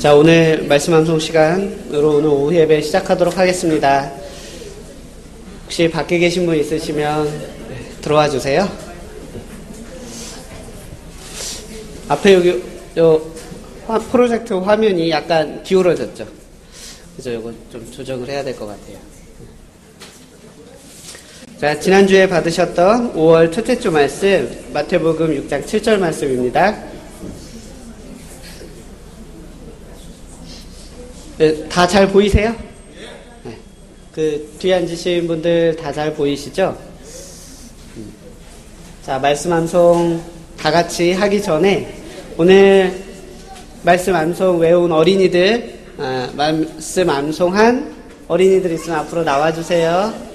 자, 오늘 말씀 암송 시간으로 오늘 오후 예배 시작하도록 하겠습니다. 혹시 밖에 계신 분 있으시면 들어와 주세요. 앞에 여기 프로젝트 화면이 약간 기울어졌죠. 그래서 이거 좀 조정을 해야 될 것 같아요. 자, 지난주에 받으셨던 5월 첫째 주 말씀 마태복음 6장 7절 말씀입니다. 다 잘 보이세요? 네. 그 뒤에 앉으신 분들 다 잘 보이시죠? 자, 말씀 암송 다 같이 하기 전에 오늘 말씀 암송 외운 어린이들, 말씀 암송한 어린이들 있으면 앞으로 나와주세요.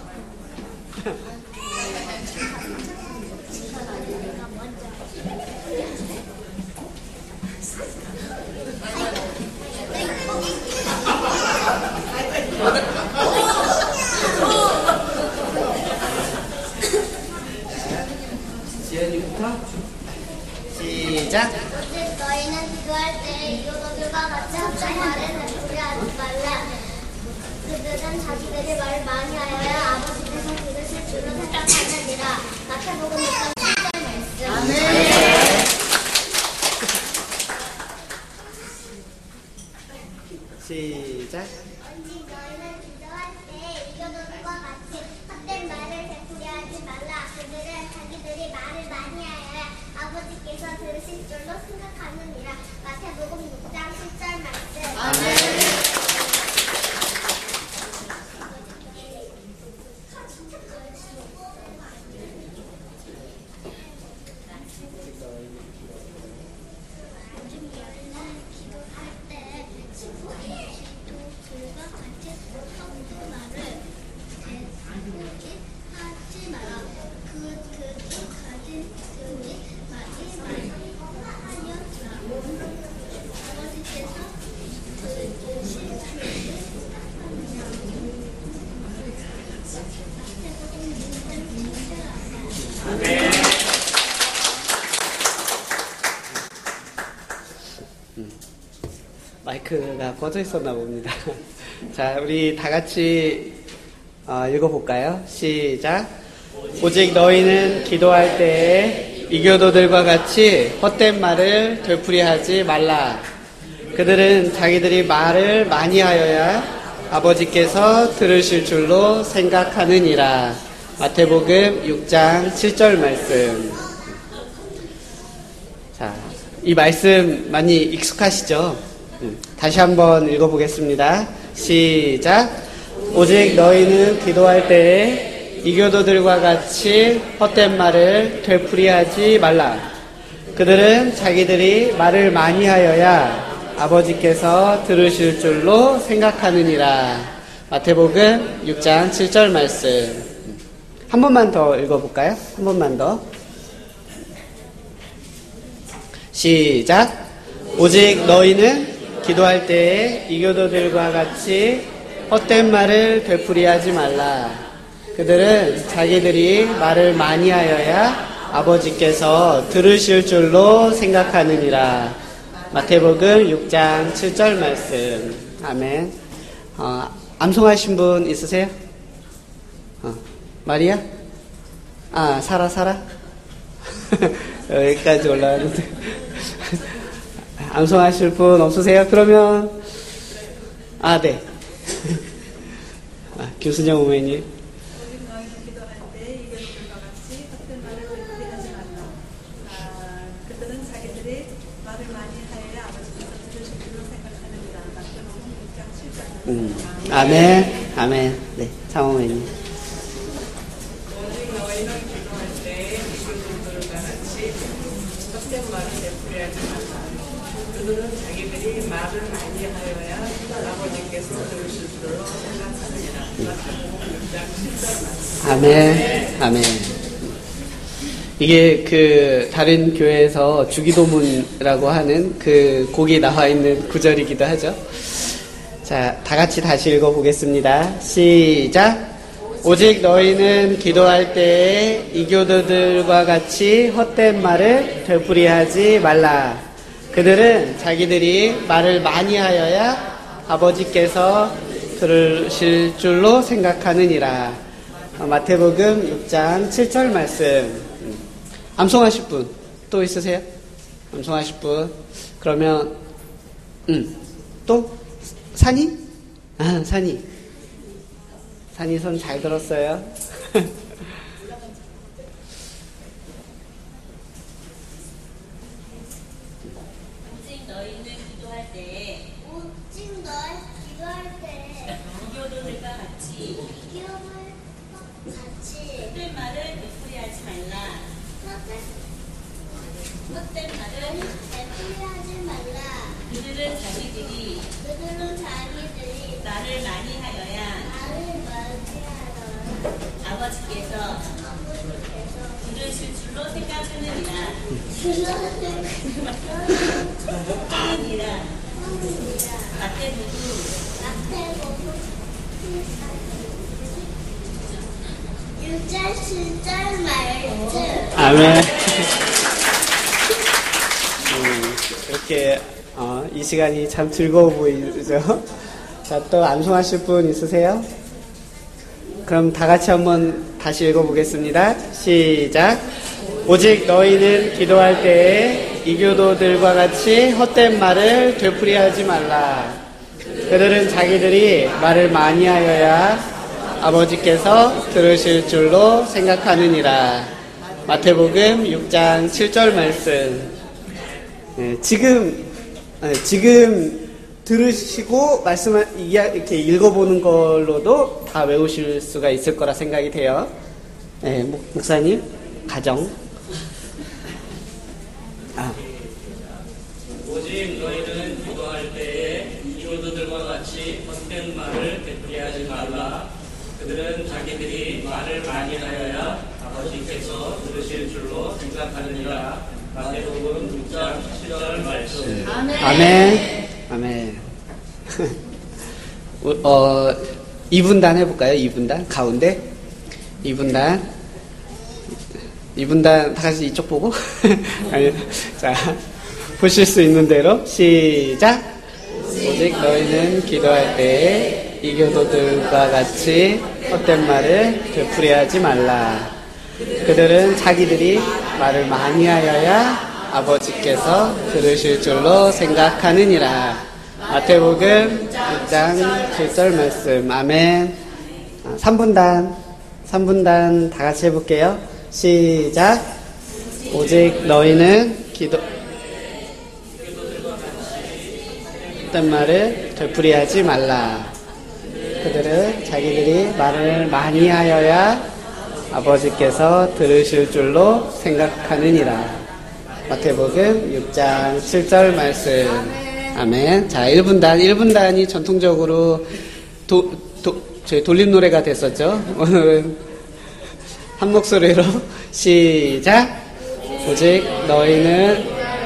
시작. 너희는 기도할 때 이교도들과 같이 합작 말을 되풀이하지 말라. 그들은 자기들이 말을 많이 하여야 아버지께서 들으실 줄로 생각하느니라. 마태복음 6장 7절 말씀. 시작. 너희는 기도할 때 이교도들과 같이 헛된 말을 되풀이하지 말라. 그들은 자기들이 말을 많이 하여야 아버지께서 들으실 줄로 생각하느니라. 마태복음 6장 10절 말씀. 아멘. 마이크가 꺼져 있었나 봅니다. 자, 우리 다 같이 읽어볼까요? 시작. 오직 너희는 기도할 때에 이교도들과 같이 헛된 말을 되풀이하지 말라. 그들은 자기들이 말을 많이 하여야 아버지께서 들으실 줄로 생각하느니라. 마태복음 6장 7절 말씀. 자, 이 말씀 많이 익숙하시죠? 다시 한번 읽어보겠습니다. 시작. 오직 너희는 기도할 때에 이교도들과 같이 헛된 말을 되풀이하지 말라. 그들은 자기들이 말을 많이 하여야 아버지께서 들으실 줄로 생각하느니라. 마태복음 6장 7절 말씀. 한 번만 더 읽어볼까요? 한 번만 더. 시작. 오직 너희는 기도할 때에 이교도들과 같이 헛된 말을 되풀이하지 말라. 그들은 자기들이 말을 많이 하여야 아버지께서 들으실 줄로 생각하느니라. 마태복음 6장 7절 말씀. 아멘. 암송하신 분 있으세요? 마리아? 사라. 여기까지 올라왔는데. 암송하실 분 없으세요? 그러면 네. 교수님 어머니. 그들은 자기들이 말을 많이 하여야 아버지께서 들으실 줄로 생각하느니라. 아멘. 아멘. 네, 장어머니. 너희는 기도할 때 이교도들과 같이 헛된 말을 되풀이하지 말라. 그들은 자기들이 말을 많이 하여야 아버지께서 들으실 줄로 생각하느니라. 마태복음 6장 7절 말씀. 아멘. 아멘. 이게 다른 교회에서 주기도문이라고 하는 그 곡이 나와 있는 구절이기도 하죠. 자, 다 같이 다시 읽어보겠습니다. 시작. 오직 너희는 기도할 때에 이교도들과 같이 헛된 말을 되풀이하지 말라. 그들은 자기들이 말을 많이 하여야 아버지께서 들으실 줄로 생각하느니라. 마태복음 6장 7절 말씀. 암송하실 분 또 있으세요? 암송하실 분. 그러면 또 산이? 산이 손 잘 들었어요. 오직 너희는 기도할 때에 오직 너희 기도할 때 이교도들과 같이 기업을 같이 헛된 말을 되풀이하지 말라. 헛된 말을 되풀이하지 말라. 그들은 자기들이 나를 많이 하여야 나를 맞이하라. 아버지께서 들으실 줄로 생각하느니라. 하느니라. 마태복음 6절 7절 말씀. 아멘. 이렇게 이 시간이 참 즐거워 보이죠? 자, 또 암송하실 분 있으세요? 그럼 다 같이 한번 다시 읽어보겠습니다. 시작. 오직 너희는 기도할 때에 이교도들과 같이 헛된 말을 되풀이하지 말라. 그들은 자기들이 말을 많이 하여야 아버지께서 들으실 줄로 생각하느니라. 마태복음 6장 7절 말씀. 지금 들으시고 이렇게 읽어보는 걸로도 다 외우실 수가 있을 거라 생각이 돼요. 목사님, 가정. 오직 너희는 기도할 때에 이교도들과 같이 헛된 말을 되풀이하지 말라. 그들은 자기들이 말을 많이 하여야 아버지께서 들으실 줄로 생각하느니라. 마태복음 6장 7절 말씀. 아멘. 2분단 해볼까요? 2분단? 가운데? 2분단 다 같이 이쪽 보고? 아니, 자, 보실 수 있는 대로 시작! 오직 너희는 기도할 때에 이교도들과 같이 헛된 말을 되풀이하지 말라. 그들은 자기들이 말을 많이 하여야 아버지께서 들으실 줄로 생각하느니라. 마태복음 6장 7절 말씀. 아멘. 3분단 다 같이 해볼게요. 시작. 오직 너희는 헛된 말을 되풀이하지 말라. 그들은 자기들이 말을 많이 하여야 아버지께서 들으실 줄로 생각하느니라. 마태복음 6장 7절 말씀. 아멘. 자, 1분단이 전통적으로 저희 돌림노래가 됐었죠. 오늘은 한 목소리로 시작. 오직 너희는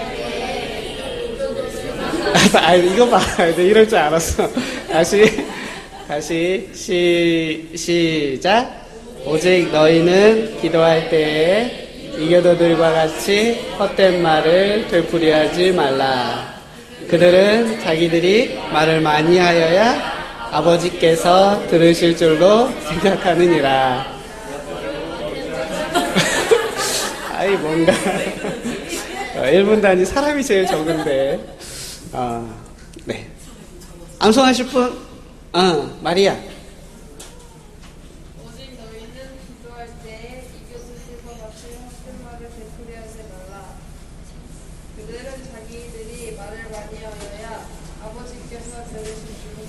이거 봐. 이럴 줄 알았어. 다시 시작. 오직 너희는 기도할 때에 이교도들과 같이 헛된 말을 되풀이하지 말라. 그들은 자기들이 말을 많이 하여야 아버지께서 들으실 줄로 생각하느니라. 뭔가 1분단이 사람이 제일 적은데. 네. 암송하실 분? 마리아. 오직 너희는 기도할 때에 이교도들과 같이 헛된 말을 되풀이하지 말라. 그들은 자기들이 말을 많이 하여야 아버지께서 들으실 줄로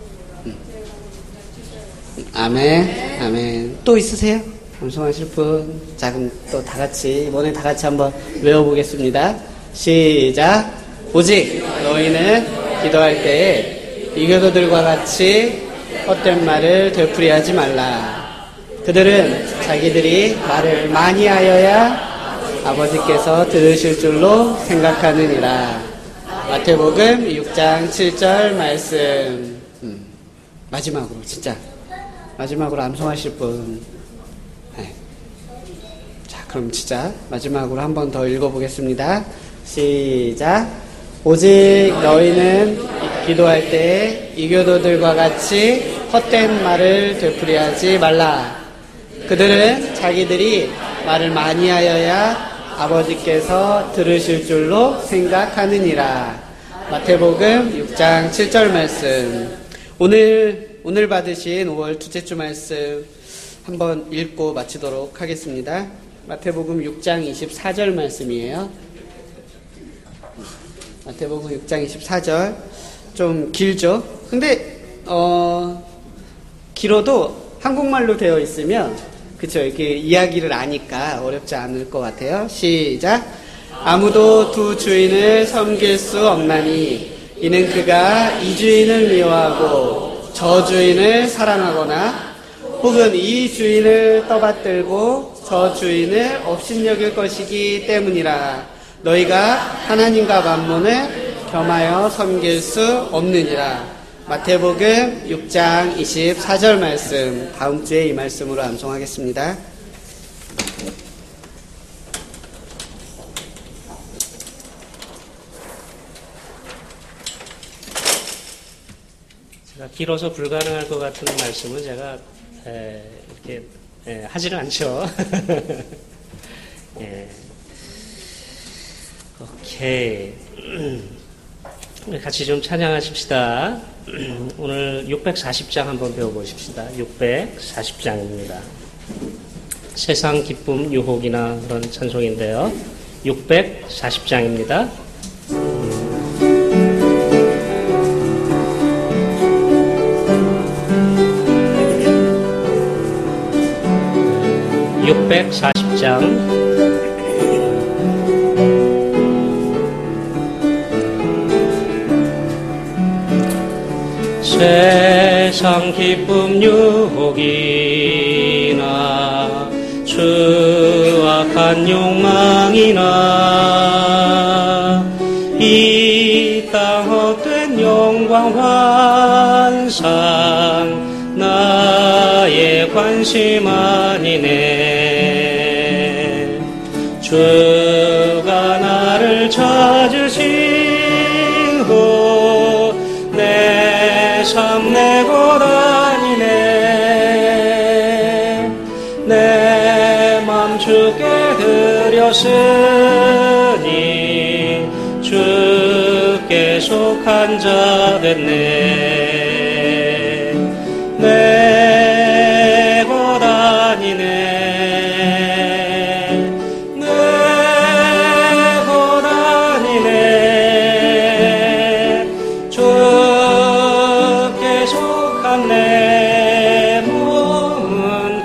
생각하느니라. 아멘. 또 있으세요? 암송하실 분? 자, 그럼 또 다 같이, 이번에 다 같이 한번 외워보겠습니다. 시작. 오직 너희는 기도할 때에 이교도들과 같이 헛된 말을 되풀이하지 말라. 그들은 자기들이 말을 많이 하여야 아버지께서 들으실 줄로 생각하느니라. 마태복음 6장 7절 말씀. 마지막으로 암송하실 분. 네. 자, 그럼 진짜 마지막으로 한 번 더 읽어보겠습니다. 시작. 오직 너희는 기도할 때 이교도들과 같이 헛된 말을 되풀이하지 말라. 그들은 자기들이 말을 많이 하여야 아버지께서 들으실 줄로 생각하느니라. 마태복음 6장 7절 말씀. 오늘 받으신 5월 둘째 주 말씀 한번 읽고 마치도록 하겠습니다. 마태복음 6장 24절 말씀이에요. 마태복음 6장 24절. 좀 길죠? 근데 길어도 한국말로 되어 있으면 그쵸, 이렇게 이야기를 아니까 어렵지 않을 것 같아요. 시작. 아무도 두 주인을 섬길 수 없나니 이는 그가 이 주인을 미워하고 저 주인을 사랑하거나 혹은 이 주인을 떠받들고 저 주인을 업신여길 것이기 때문이라. 너희가 하나님과 만몬을 겸하여 섬길 수 없느니라. 마태복음 6장 24절 말씀, 다음 주에 이 말씀으로 암송하겠습니다. 제가 길어서 불가능할 것 같은 말씀은 제가 이렇게 하지는 않죠. 오케이. 같이 좀 찬양하십시다. 오늘 640장 한번 배워보십시다. 640장입니다. 세상 기쁨 유혹이나 그런 찬송인데요. 640장입니다. 640장 세상 기쁨 유혹이나 추악한 욕망이나 이 땅 헛된 영광 환상 나의 관심 아니네. 주가 나를 찾으신 후 내 삶 내고 다니네. 내 맘 주께 드렸으니 주께 속한 자 됐네. 내고 다니네. 내고 다니네. 주께 속한 내 몸은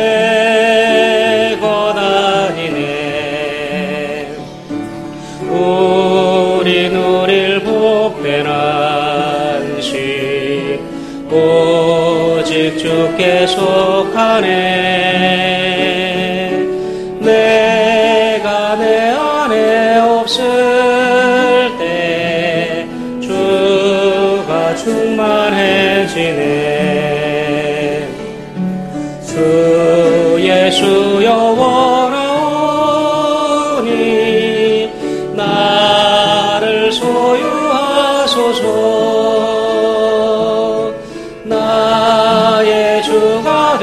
내고 다니네. 우리 누릴 복된 안식 오직 주께 속하네. 내가 내 안에 없을 때 주가 충만해지네. 주 예수여 원하오니 나를 소유하소서. 나의 주가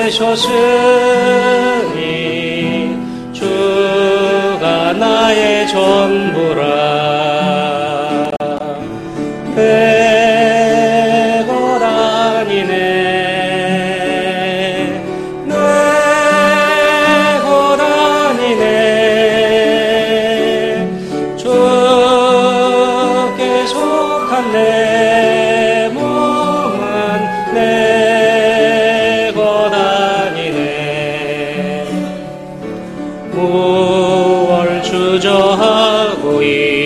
되셨으니 주가 나의 전부라. 되고 다니네. 내고 다니네. 주께 속한 내 몸은 내고 다니네. 무얼 주저하고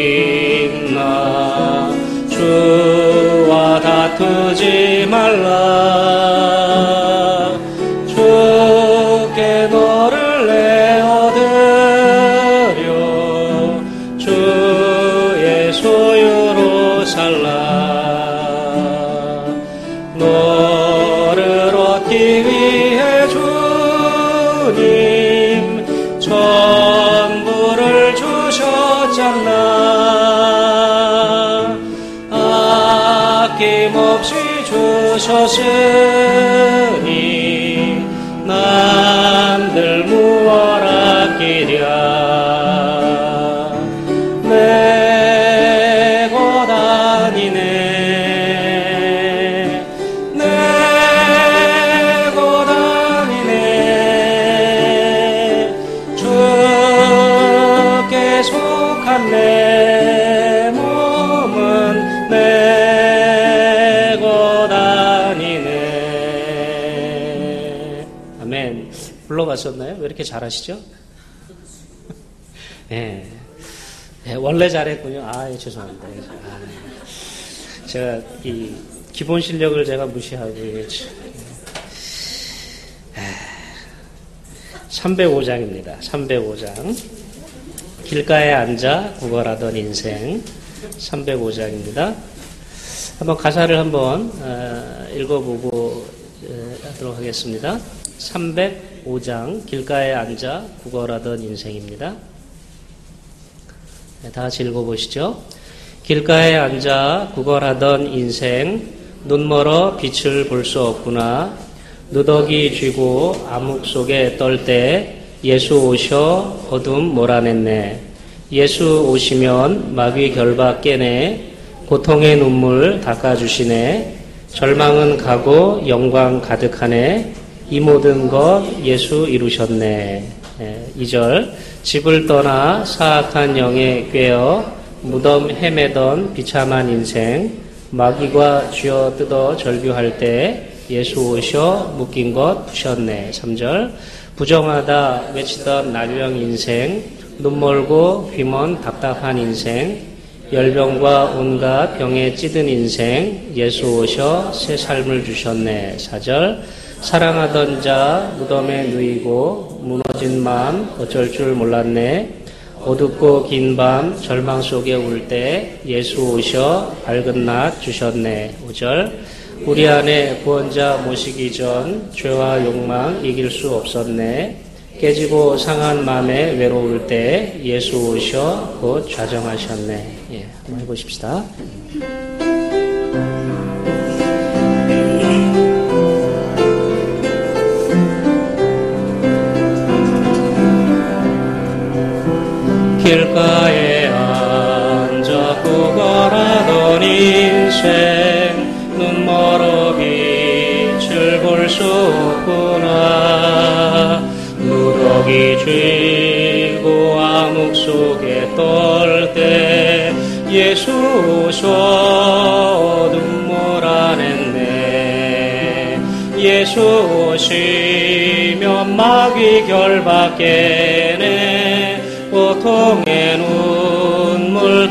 있나. 주와 다투지 말라. 주께 너를 내어드려 주의 소유로 살라. 너를 얻기 위해 주님 전부를 주셨잖아. 오셨으니 남들 무엇 아끼랴 메고 다니네 메고 다니네 주께 속한 내 몸은 메고 다니네. 아멘. 불러봤었나요? 왜 이렇게 잘하시죠? 네. 네, 원래 잘했군요. 아, 예, 죄송합니다. 아, 제가 이 기본 실력을 제가 무시하고 305장입니다. 305장. 길가에 앉아 구걸하던 인생 305장입니다. 한번 가사를 한번 읽어보고 하도록 하겠습니다. 305장 길가에 앉아 구걸하던 인생입니다. 네, 다 같이 읽어보시죠. 길가에 앉아 구걸하던 인생 눈 멀어 빛을 볼 수 없구나. 누더기 쥐고 암흑 속에 떨 때 예수 오셔 어둠 몰아냈네. 예수 오시면 마귀 결박 깨네. 고통의 눈물 닦아주시네. 절망은 가고 영광 가득하네. 이 모든 것 예수 이루셨네. 2절 집을 떠나 사악한 영에 꿰어 무덤 헤매던 비참한 인생 마귀가 쥐어 뜯어 절규할 때 예수 오셔 묶인 것 푸셨네. 3절 부정하다 외치던 나유형 인생 눈멀고 귀먼 답답한 인생 열병과 온갖 병에 찌든 인생 예수 오셔 새 삶을 주셨네. 4절 사랑하던 자 무덤에 누이고 무너진 마음 어쩔 줄 몰랐네. 어둡고 긴 밤 절망 속에 울 때 예수 오셔 밝은 낮 주셨네. 5절 우리 안에 구원자 모시기 전 죄와 욕망 이길 수 없었네. 깨지고 상한 마음에 외로울 때 예수 오셔 곧 좌정하셨네. 예, 한번 해보십시다. 길가에 앉아 구걸하던 인생 눈 멀어 빛을 볼 수 없구나. 누더기 쥐고 암흑 속에 떨 때 예수 오셔 어둠 몰아냈네. 예수 오시면 마귀 결박 깨네. 고통의 눈물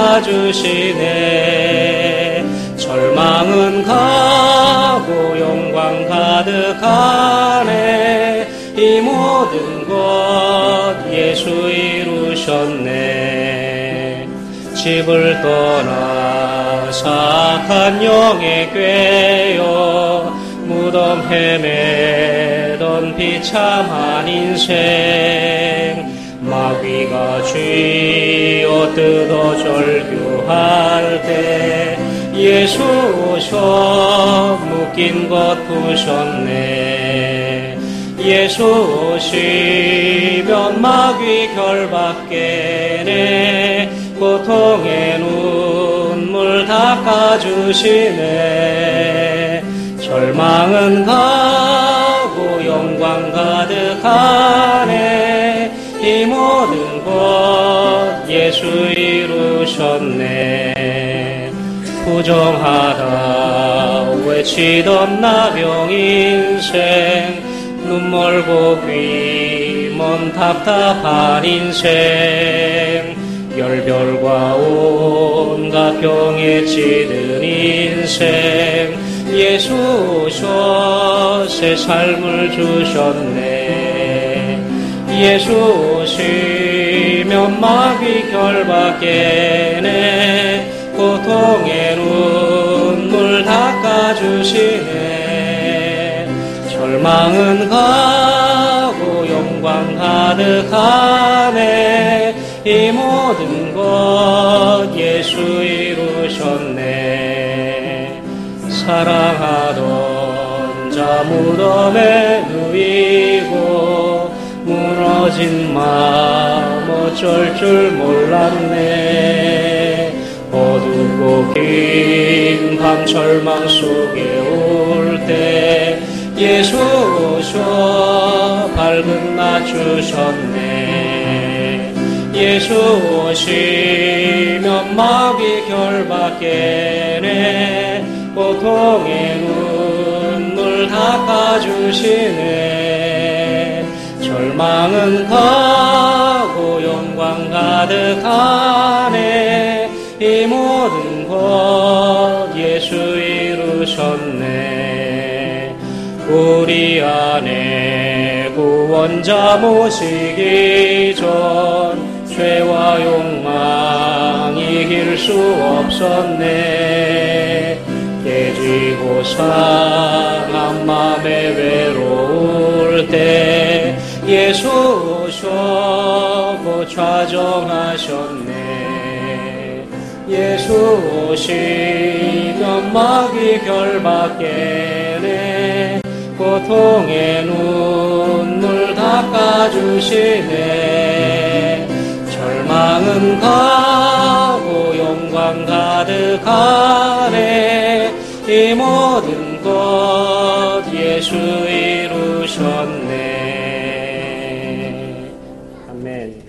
닦아주시네. 절망은 가고 영광 가득하네. 이 모든 것 예수 이루셨네. 집을 떠나 사악한 영에 꿰어 무덤 헤매던 비참한 인생 마귀가 쥐어 뜯어 절규할 때 예수 오셔 묶인 것 푸셨네. 예수 오시면 마귀 결박 깨네. 고통의 눈물 닦아주시네. 절망은 가고 영광 가득하네. 이 모든 것 예수 이루셨네. 부정하다 외치던 나병 인생 눈 멀고 귀 먼 답답한 인생 열별과 온갖 병에 찌든 인생 예수 오셔 새 삶을 주셨네. 예수 오시면 마귀 결박 깨네. 고통의 눈물 닦아주시네. 절망은 가고 영광 가득하네. 이 모든 것 예수 이루셨네. 사랑하던 무덤에 누이고 무너진 마음 어쩔 줄 몰랐네. 어둡고 긴 밤 절망 속에 올 때 예수 오셔 밝은 낮 주셨네. 예수 오시면 마귀 결박해내 고통의 눈물 닦아주시네. 절망은 가고 영광 가득하네. 이 모든 것 예수 이루셨네. 우리 안에 구원자 모시기 전 죄와 욕망 이길 수 없었네. 깨지고 상한 맘에 외로울 때 예수 오셔 좌정하셨네. 예수 오시면 마귀 결박해내 고통의 눈물 닦아주시네. 절망은 가고 영광 가득하네. 이 모든 것 예수 이루셨네. 아멘.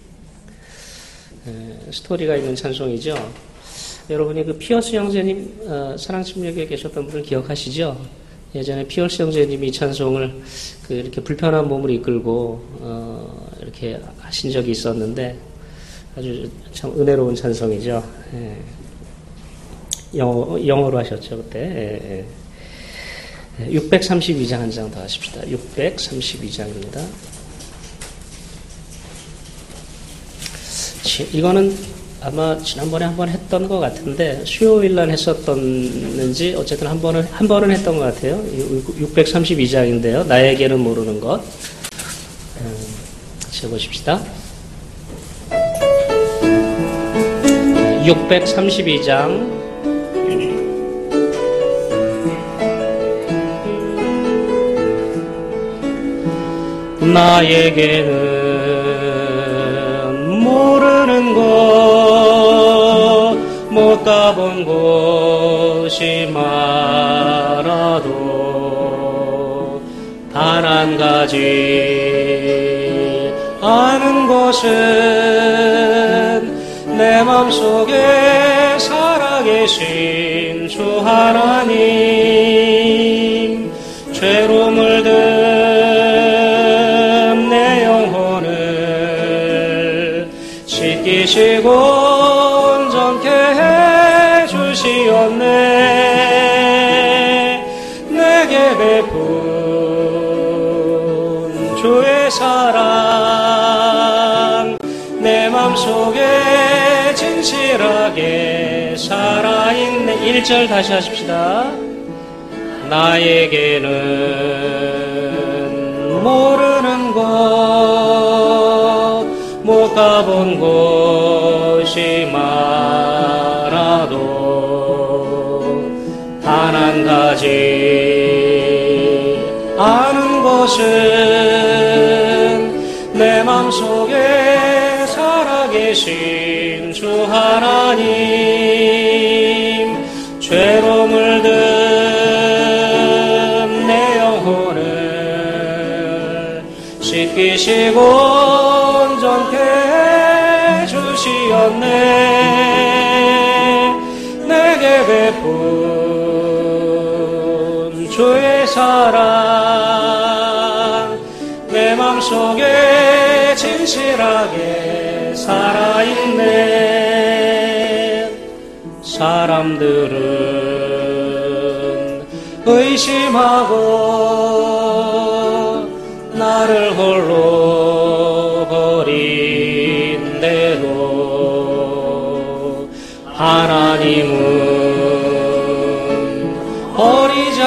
스토리가 있는 찬송이죠. 여러분이 그 피어스 형제님 사랑침략에 계셨던 분들 기억하시죠? 예전에 피어스 형제님이 이 찬송을 이렇게 불편한 몸을 이끌고 이렇게 하신 적이 있었는데 아주 참 은혜로운 찬송이죠. 예. 영어로 하셨죠 그때. 632장 한 장 더 하십시다. 632장입니다. 이거는 아마 지난번에 한번 했던 것 같은데 수요일날 했었던지 어쨌든 한 번은 했던 것 같아요. 632장인데요. 나에게는 모르는 것. 같이 해보십시다. 632장 나에게는 모르는 곳 못 가본 곳이 많아도 단 한 가지 아는 것은 내 맘속에 살아계신 주 하나님 죄로 물든 내 영혼을 씻기시고 온전케 해주시었네. 내게 베푼 주의 사랑 내 맘속에 진실하게 살아있네. 1절 다시 하십시다. 나에게는 모르는 곳 못 가본 곳이 많아도 단 한 가지 아는 것은 내 맘속에 살아계신 주 하나님 죄로 물든 내 영혼을 씻기시고 온전케 해주시었네. 내게 베푼 주의 사랑 내 맘속에 진실하게 살아있네. 사람들은 의심하고 나를 홀로 버린대도 하나님은 버리지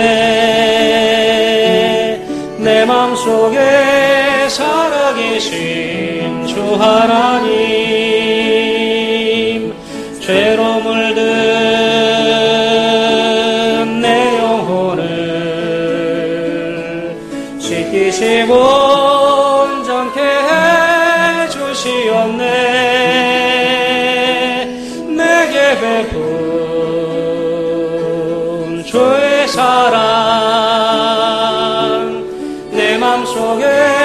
않네. 내 맘속에 살아계신 주 하나님 죄로 물든 내 영혼을 주시옵네. 내게 베푼 주의 사랑 내 맘속에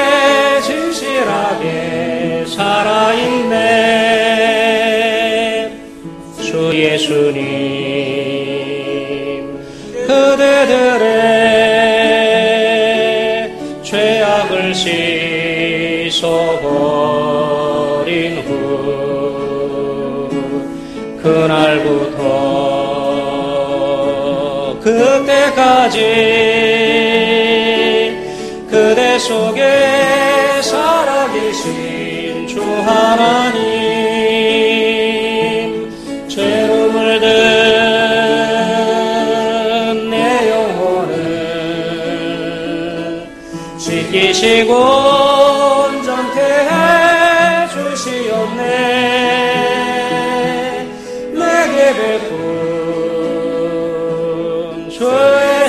진실하게 살아있네. 주 예수님 그대들의 죄악을 씻어버린 후 그날부터 그때까지 그대 속에 살아계신 주 하나님 죄로 물든 내 영혼을 씻기시고 온전케 해주시옵네. 내게 베푼 주의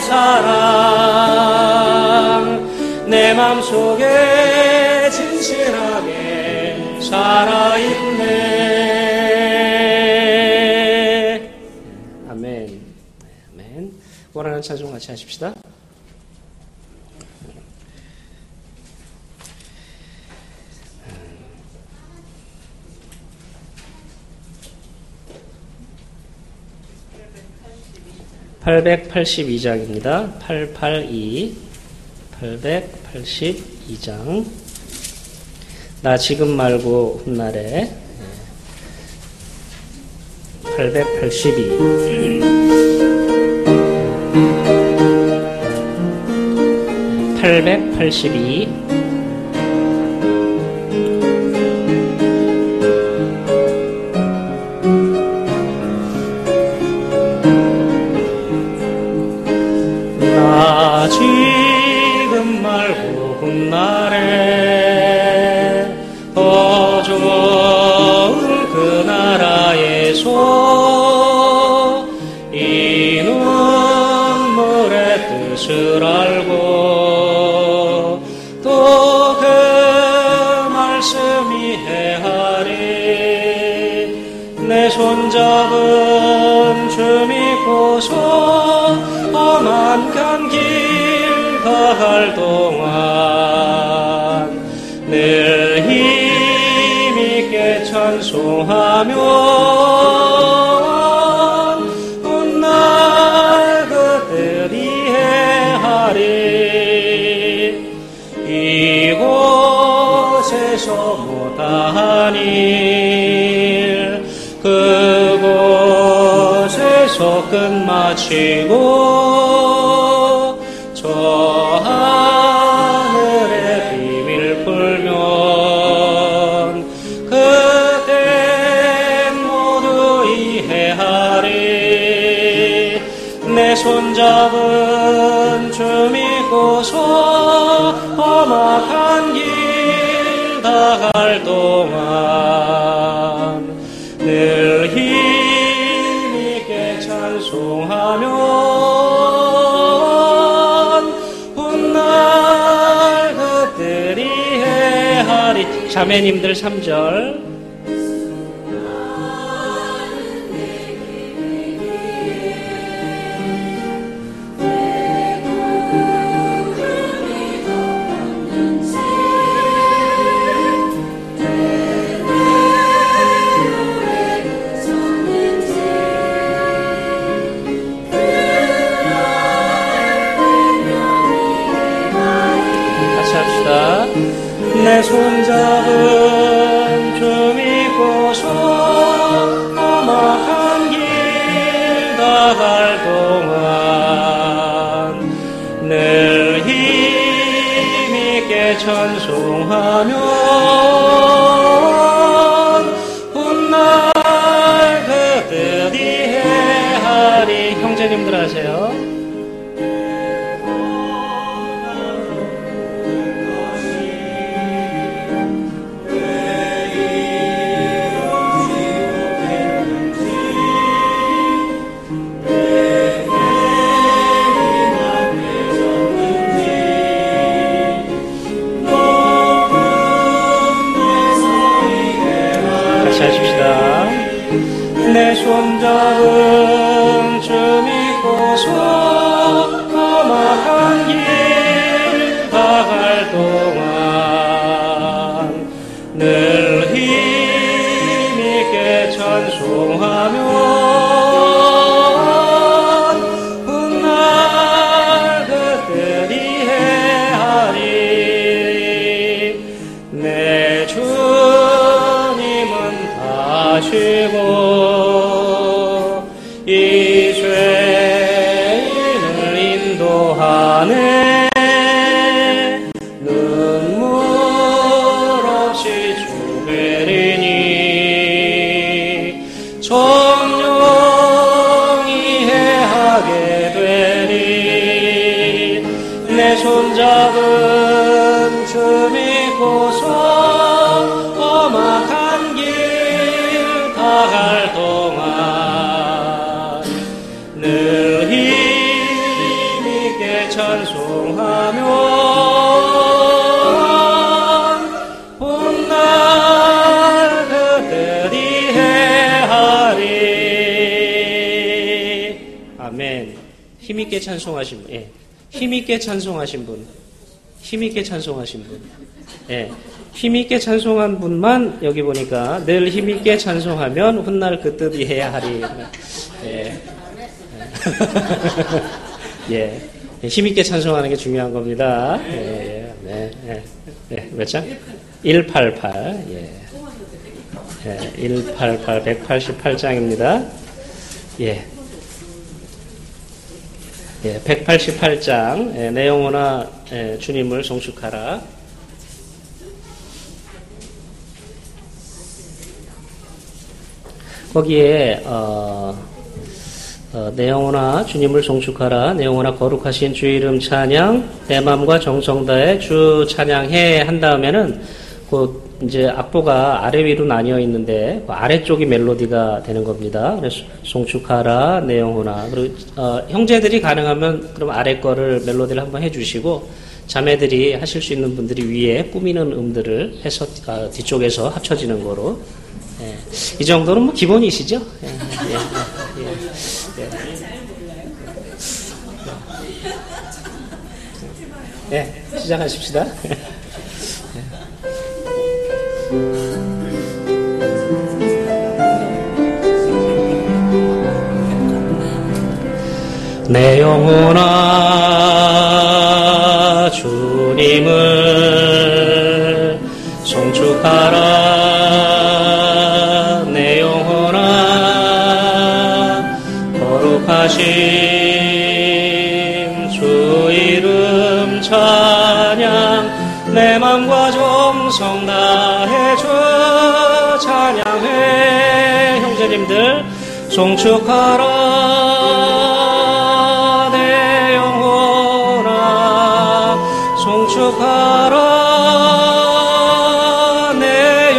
사랑 내 맘속에 진실하게 살아있네. 아멘. 아멘. 원하는 찬송 같이 하십시다. (882장입니다) 882장 나 지금 말고 훗날에 882 나 지금 말고 훗날에 더 좋은 그 나라에서 이 눈물의 뜻을 알고 또 그 말씀이 헤아리 내 손잡은 주 믿고서 험한 길 가갈 동안 늘 힘있게 찬송하며 훗날 그들이 헤아리 이곳에서 못한 일 그곳에서 끝마치고 저 하늘의 비밀 풀면 그땐 모두 이해하리 내 손잡은 주 믿고서 험악한 길 다 갈 동안 늘 힘있게 찬송하며 훗날 그들이 헤아리 자매님들 3절 내 손잡은 주 믿고 같이 하십시다. 내 손잡은 주 믿고서 험악한 길 다갈 동안 늘 힘있게 찬송하며 훗날 그때리 해하리. 내 주님은 다시고 이 죄인을 인도하네. 눈물 없이 주베리니 정령이 해하게 되리. 내 손잡은 주 믿고서 험악한 길 다갈 동안 늘 힘있게 찬송하며 훗날 그들이 해하리. 아멘. 힘있게 찬송하신 분, 예. 힘있게 찬송하신 분, 힘있게 찬송하신 분, 예. 힘있게 찬송한 분만 여기 보니까 늘 힘있게 찬송하면 훗날 그 뜻이 해야 하리. 예. 예. 힘있게 찬송하는 게 중요한 겁니다. 예. 네. 예. 예. 몇 장? 188. 예. 예. 188, 188장입니다. 예. 예. 188장. 예. 내 영혼아 주님을 송축하라. 거기에 내 영혼아 주님을 송축하라. 내 영혼아 거룩하신 주 이름 찬양. 내 마음과 정성 다해 주 찬양해 한 다음에는 그 이제 악보가 아래 위로 나뉘어 있는데 그 아래쪽이 멜로디가 되는 겁니다. 그래서 송축하라 내 영혼아. 그리고 형제들이 가능하면 그럼 아래 거를 멜로디를 한번 해주시고 자매들이 하실 수 있는 분들이 위에 꾸미는 음들을 해서 뒤쪽에서 합쳐지는 거로. 예. 이 정도는 뭐 기본이시죠? 예. 예. 예. 시작하십시다. 내 영혼아 주님을 송축하라. 내 영혼아 거룩하신 주 이름 찬양. 내 맘과 정성 다해 주 찬양해. 형제님들 송축하라. 내 영혼아 송축하라. 내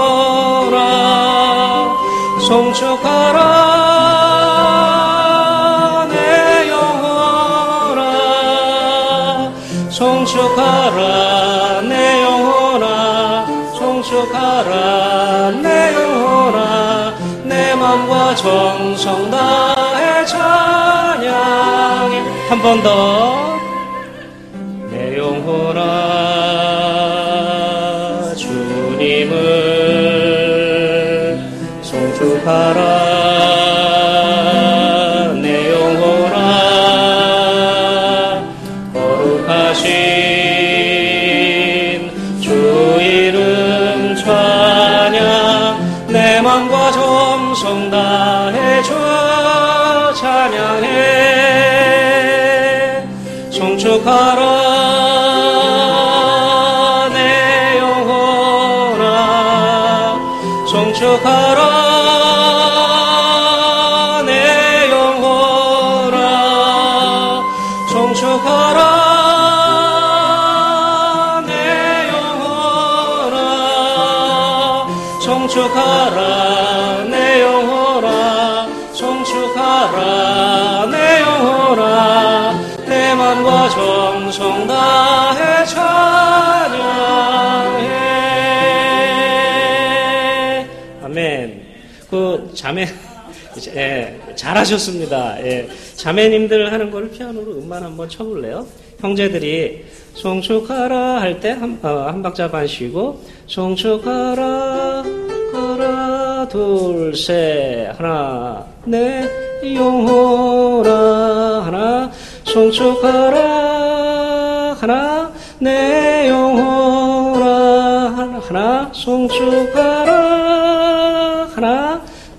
영혼아 송축하라. 내 영혼아 송축하라. 내 영혼아 송축하라. 내 영혼아 내 맘과 정성 다해 찬양해. 한 번 더. 내 영혼아 주님을 송축하라. 내 영혼아 거룩하신 주 이름 찬양. 내 맘과 정성 다해 주 찬양해. 송축하라. 내 영혼아 송축하라. 내 영혼아 송축하라. 내 영혼아 송축하라. 내 영혼아 송축하라. 내 영혼아 내 맘과 정성 다해 찬양해. 아멘. 그 자매, 예, 잘하셨습니다. 예, 자매님들 하는 거를 피아노로 음만 한번 쳐볼래요? 형제들이 송축하라 할 때 한 박자 반 쉬고 송축하라 하나 둘 셋 하나 내 영혼아 하나 송축하라 하나 내 영혼아 하나 송축하라 하나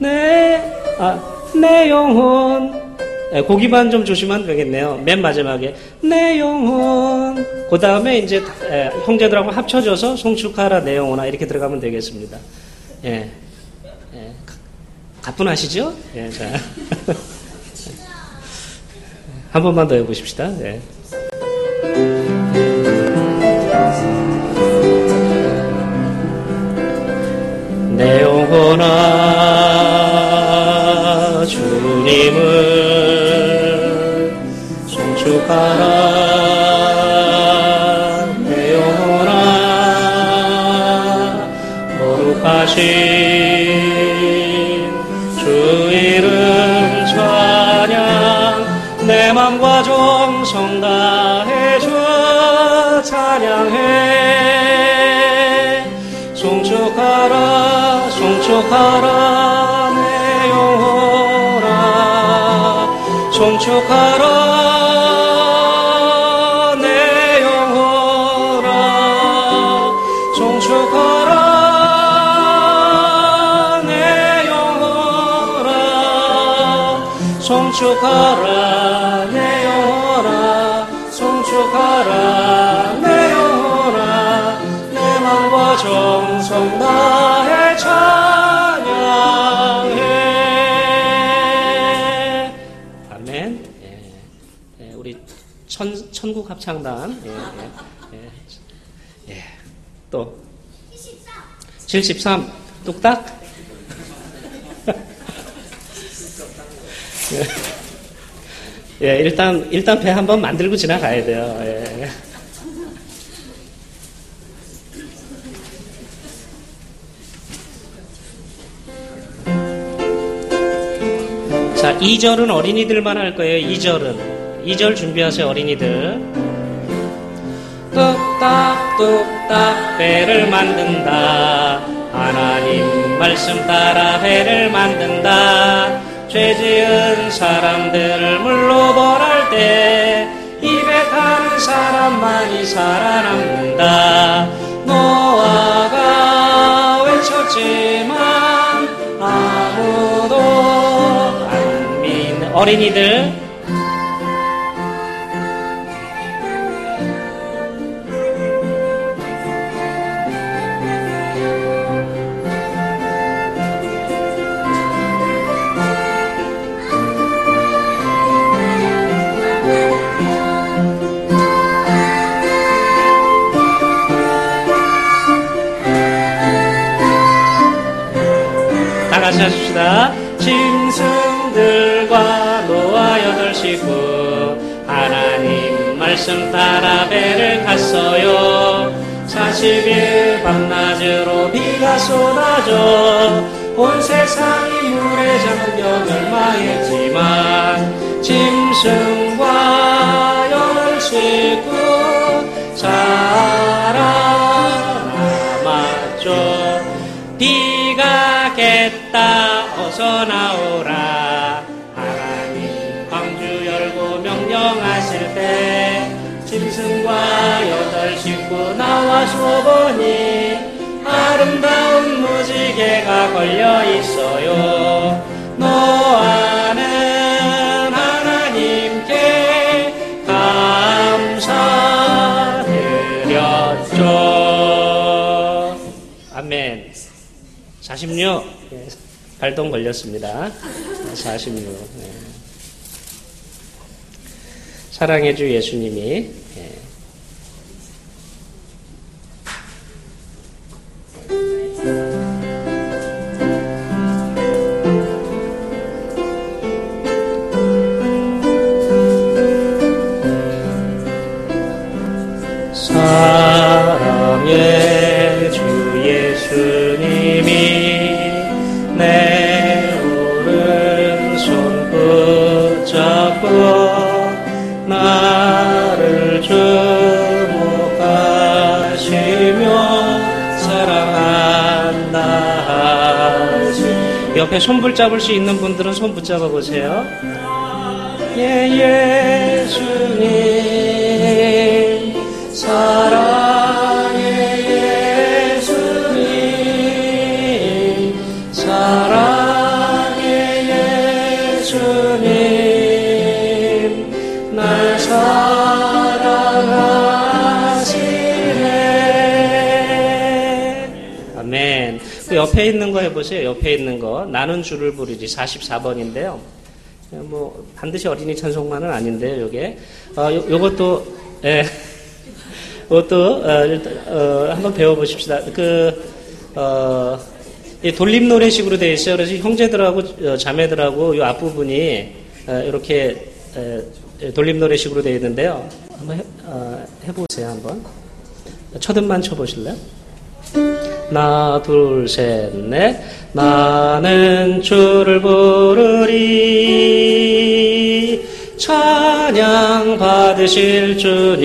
내 영혼. 고기만 좀 조심하면 되겠네요. 맨 마지막에 내 영혼. 그 다음에 이제 형제들하고 합쳐져서 송축하라 내 영혼아 이렇게 들어가면 되겠습니다. 예, 가뿐하시죠? 예, 자 한 번만 더 해보십시다. 예. 내 영혼아 주님을 송축하라 내 영혼아 거룩하신 주 이름 찬양 내 맘과 정성 다해 주 찬양해 송축하라 송축하라 내 영혼아 송축하라 내 영혼아 송축하라 내 영혼아 송축하라 내 영혼아 송축하라 내 영혼아 내 맘과 정성 다해 찬양해. 아멘. 예, 우리 천국 합창단. 또 73 뚝딱. 예, 일단 배 한번 만들고 지나가야 돼요. 예. 자, 2절은 어린이들만 할 거예요. 2절 준비하세요, 어린이들. 뚝딱 뚝딱 배를 만든다. 하나님 말씀 따라 배를 만든다. 죄 지은 사람들을 물로 벌할 때 입에 타는 사람만이 살아남는다. 노아가 외쳤지만 아무도 안 믿는 어린이들. 같이 하십시다. 짐승들과 노아 8 식구 하나님 말씀 따라 배를 갔어요. 40일 밤낮으로 비가 쏟아져 온 세상이 물에 잠겨 멸망했지만 짐승과 8 식구 살아남았죠. 비가 겠다 어서 나오라. 하나님 방주 열고 명령하실 때 짐승과 8 식구 나와서 보니 아름다운 무지개가 걸려 있어요. 노아는 하나님께 감사드렸죠. 아멘. 46. 네, 발동 걸렸습니다. 46. 네. 사랑해 주 예수님이 네. 사랑해 주 예수님이 내 옆에 손 붙잡을 수 있는 분들은 손 붙잡아 보세요. 예, 예수님, 사랑의 예수님, 사랑의 예수님, 날 사랑하시네. 아멘. 그 옆에 있는 거 해보세요. 옆에 있는 거. 나는 주를 부르지. 44번인데요. 뭐 반드시 어린이 찬송만은 아닌데요. 요게 요것도 예. 그것도 한번 배워보십시다. 이 돌림 노래식으로 되어 있어요. 그래서 형제들하고 자매들하고 이 앞부분이 이렇게 돌림 노래식으로 되어 있는데요. 한번 해보세요. 한번 첫음만 쳐보실래요? 하나, 둘, 셋, 넷. 나는 주를 부르리. 찬양 받으실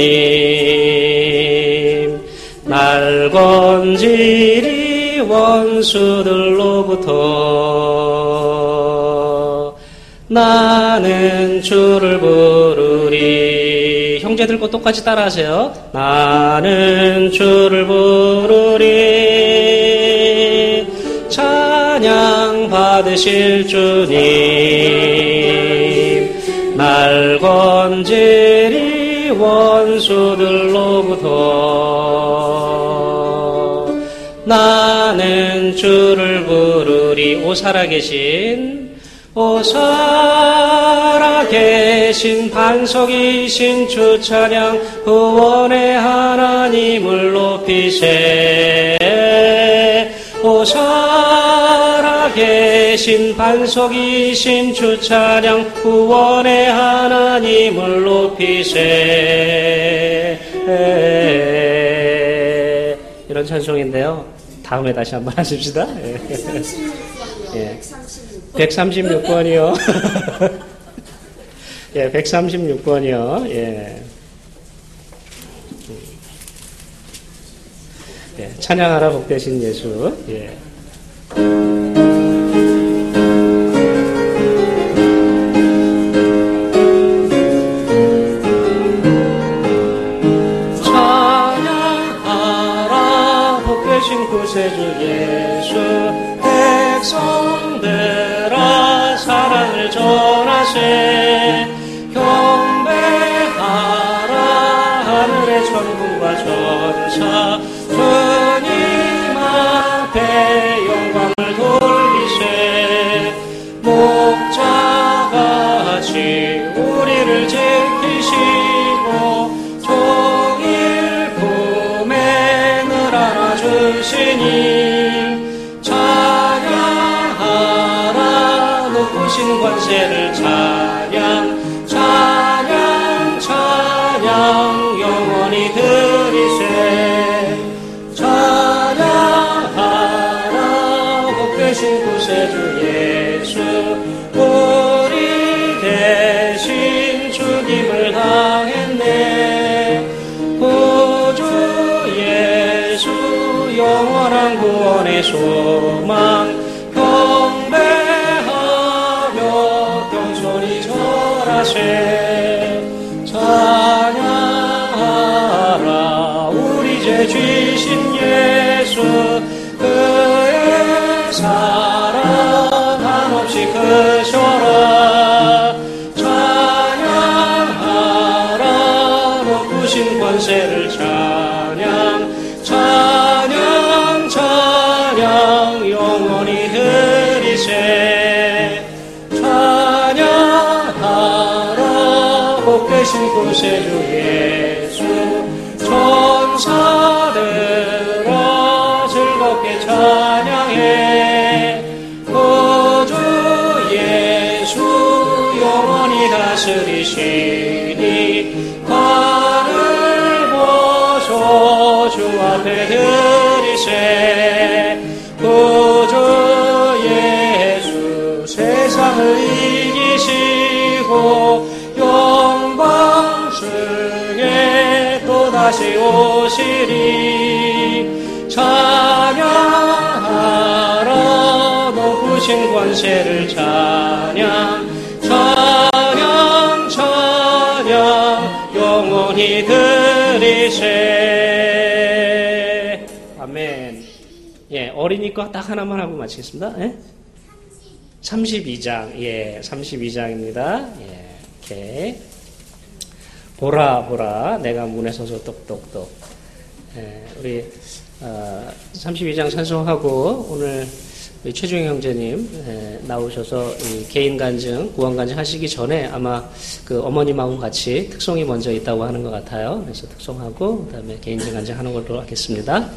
주님. 날 건지리 원수들로부터. 나는 주를 부르리. 형제들과 똑같이 따라하세요. 나는 주를 부르리. 찬양 받으실 주님. 날 건지리 원수들로부터. 나는 주를 부르리. 오 살아계신, 오 살아계신 반석이신 주 찬양 구원의 하나님을 높이세. 오 살아계신 반석이신 주 찬양 구원의 하나님을 높이세. 이런 찬송인데요. 다음에 다시 한번 하십시다. 136번이요. 예, 136번이요. 예. 예, 찬양하라 복되신 예수. 예. 찬양하라 복되신 구세주 예수. 백성들아 사랑을 전하세. 경배하라 하늘의 천군과 전사. 주님 앞에 영광을 돌리세. 목자같이 우리를 지키시고 종일 품에 늘 안아주시니. 찬양하라 높으신 권세를 찬양. 찬양 찬양 영원히 드리세. 찬양하라 복되신 구세주 예수. 우리 대신 죽임을 당했네. 구주 예수 영원한 구원의 소망. 경배하며 병소리 절하세. 찬양하라 우리 죄 지신 예수. 그의 사랑 한없이 크셔라. 찬양하라 높으신 권세를 찬양. 찬양 찬양 영원히 드리세. 찬양하라 복되신 구세주 예수. 천사들아 즐겁게 찬양해. 구주 예수 영원히 다스리시니. 관을 벗어 주 앞에 드리세. 구주 예수 세상을 이기시고 영광 중에 또다시 오시리. 찬양하라 높으신 주신 권세를 찬양 찬양 찬양 영원히 드리세. 아멘. 예, 어린이 거 딱 하나만 하고 마치겠습니다. 예? 32장. 예, 32장입니다. 예, 오케이. 보라 보라 내가 문에 서서 똑똑똑. 예, 우리 32장 찬송하고 오늘 우리 최중영 형제님 나오셔서 이 개인 간증, 구원 간증 하시기 전에 아마 그 어머님하고 같이 특송이 먼저 있다고 하는 것 같아요. 그래서 특송하고 그다음에 개인 간증 하는 걸로 하겠습니다.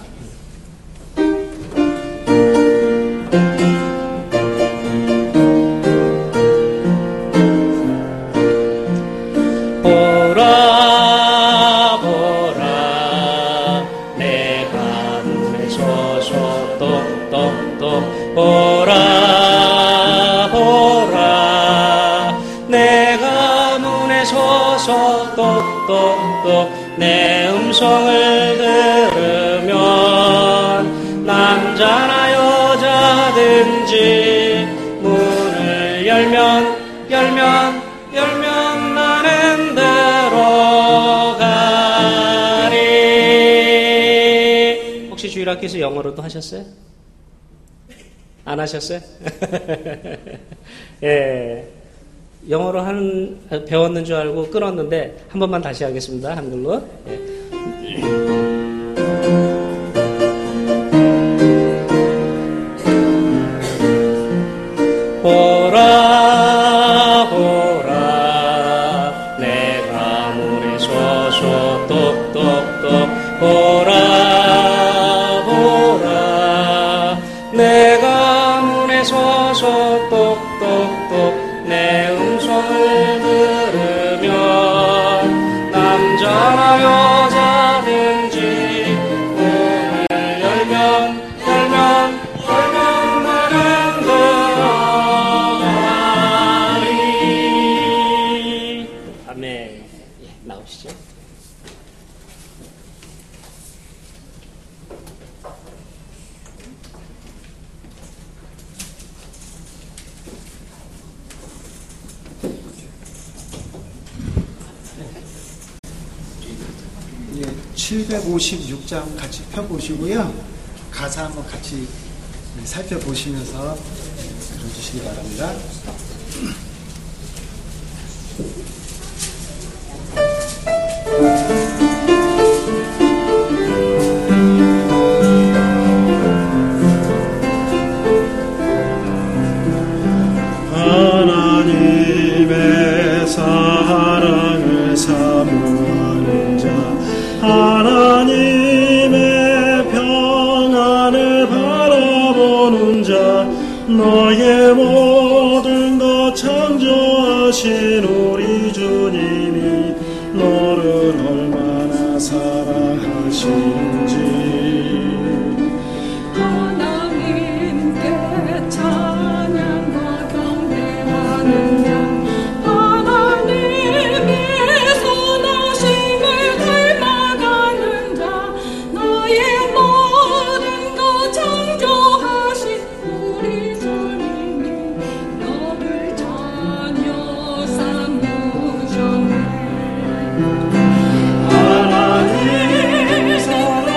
보라 보라 내가 문에 서서 똑똑똑 내 음성을 들으면 남자나 여자든지 문을 열면 나는 들어가리. 혹시 주일학교에서 영어로도 하셨어요? 안 하셨어요? 예. 영어로 배웠는 줄 알고 끊었는데, 한 번만 다시 하겠습니다. 한글로. 예. 보라, 보라, 내가 문에 서서 똑똑똑, 보라, 보라, 내가 문에 서서 똑똑똑 내 음성을 들으면 남자나 여자든지 문을 열면 나는 들어가리. 아멘. 예, 나오시죠. 예, 756장 같이 펴보시고요. 가사 한번 같이 살펴보시면서 들어주시기 바랍니다. 하나님의 사랑을 사모하는 자, 하나님의 평안을 바라보는 자, 너의 모든 것 창조하신 우리 주님이 너를 얼마나 사랑하시는지. 하나님께 찬양과 경배하는 자, 하나님의 선하심을 닮아가는 자, 너의 모든 것 창조하신 우리 주님이 너를 자녀 삼으셨네. 하나님 사랑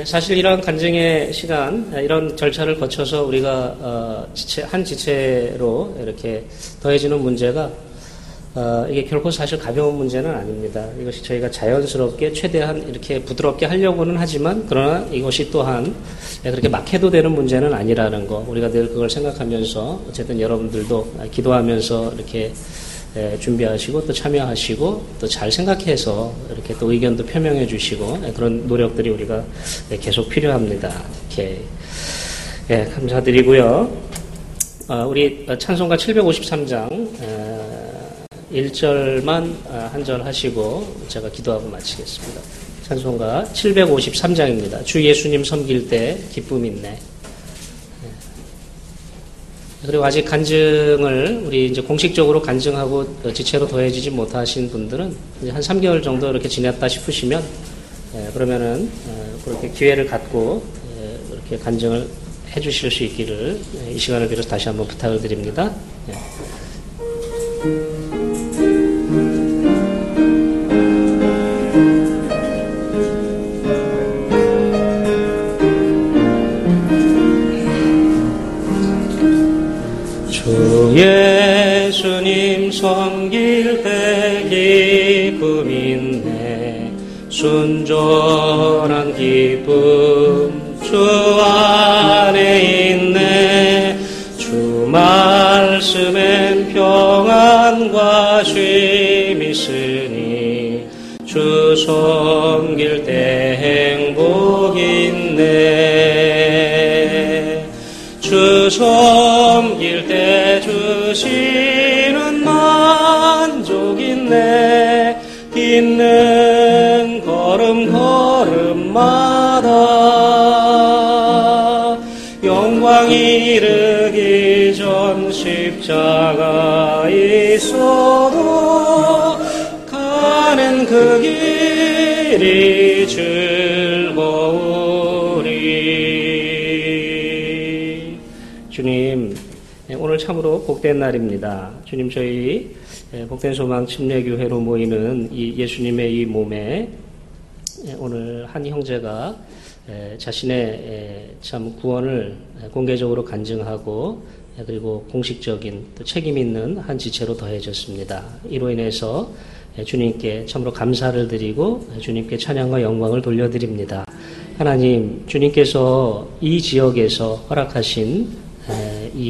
사실 이런 간증의 시간, 이런 절차를 거쳐서 우리가 한 지체로 이렇게 더해지는 문제가 이게 결코 사실 가벼운 문제는 아닙니다. 이것이 저희가 자연스럽게 최대한 이렇게 부드럽게 하려고는 하지만 그러나 이것이 또한 그렇게 막 해도 되는 문제는 아니라는 거 우리가 늘 그걸 생각하면서 어쨌든 여러분들도 기도하면서 이렇게 준비하시고 또 참여하시고 또 잘 생각해서 이렇게 또 의견도 표명해 주시고 그런 노력들이 우리가 계속 필요합니다. 이렇게 감사드리고요. 우리 찬송가 753장 1절만 한 절 하시고 제가 기도하고 마치겠습니다. 찬송가 753장입니다. 주 예수님 섬길 때 기쁨 있네. 그리고 아직 간증을 우리 이제 공식적으로 간증하고 지체로 더해지지 못하신 분들은 이제 한 3개월 정도 이렇게 지났다 싶으시면 그러면은 그렇게 기회를 갖고 이렇게 간증을 해주실 수 있기를 이 시간을 빌어서 다시 한번 부탁을 드립니다. 주 예수님 섬길 때 기쁨 있네. 순전한 기쁨 주 안에 있네. 주 말씀엔 평안과 쉼 있으니 주 섬길 때 행복 있네. 주 섬길 때 주시는 만족 있네. 있는 걸음걸음마다 영광 이르기 전 십자가 있어도 가는 그 길이 즐거우리. 주님, 오늘 참으로 복된 날입니다. 주님, 저희 복된 소망 침례교회로 모이는 이 예수님의 이 몸에 오늘 한 형제가 자신의 참 구원을 공개적으로 간증하고 그리고 공식적인 또 책임 있는 한 지체로 더해졌습니다. 이로 인해서 주님께 참으로 감사를 드리고 주님께 찬양과 영광을 돌려드립니다. 하나님, 주님께서 이 지역에서 허락하신 이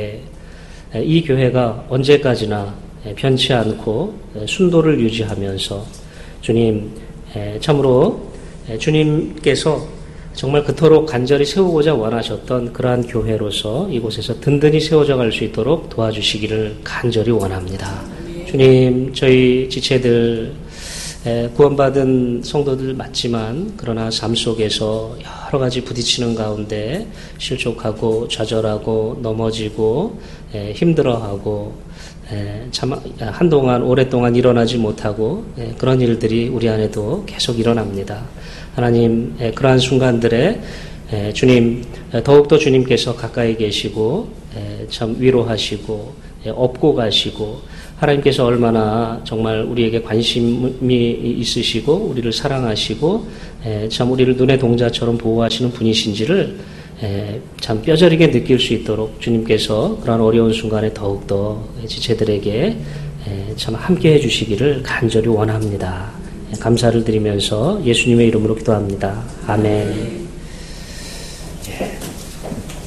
교회가 언제까지나 변치 않고 순도를 유지하면서 주님, 참으로 주님께서 정말 그토록 간절히 세우고자 원하셨던 그러한 교회로서 이곳에서 든든히 세워져 갈 수 있도록 도와주시기를 간절히 원합니다. 주님, 저희 지체들 구원받은 성도들 맞지만 그러나 삶 속에서 여러 가지 부딪히는 가운데 실족하고 좌절하고 넘어지고 힘들어하고 참 한동안 오랫동안 일어나지 못하고 그런 일들이 우리 안에도 계속 일어납니다. 하나님, 그러한 순간들에 주님 더욱더 주님께서 가까이 계시고 참 위로하시고 업고 가시고 하나님께서 얼마나 정말 우리에게 관심이 있으시고 우리를 사랑하시고 참 우리를 눈의 동자처럼 보호하시는 분이신지를 참 뼈저리게 느낄 수 있도록 주님께서 그러한 어려운 순간에 더욱더 지체들에게 참 함께 해주시기를 간절히 원합니다. 감사를 드리면서 예수님의 이름으로 기도합니다. 아멘.